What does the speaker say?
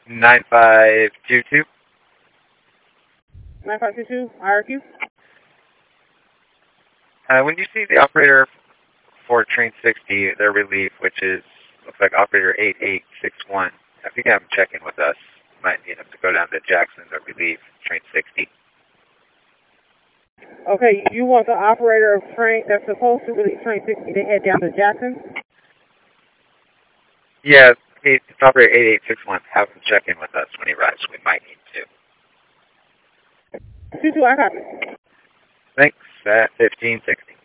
9522. 9522, IRQ. When you see the operator for train 60, their relief, which is, looks like operator 8861, if you can have them check in with us, might need them to go down to Jackson to relieve train 60. Okay, you want the operator of train that's supposed to relieve train 60 to head down to Jackson? Yeah, it's operator 8861. Have him check in with us when he arrives. We might need to. 22, I copy. Thanks, at 1560.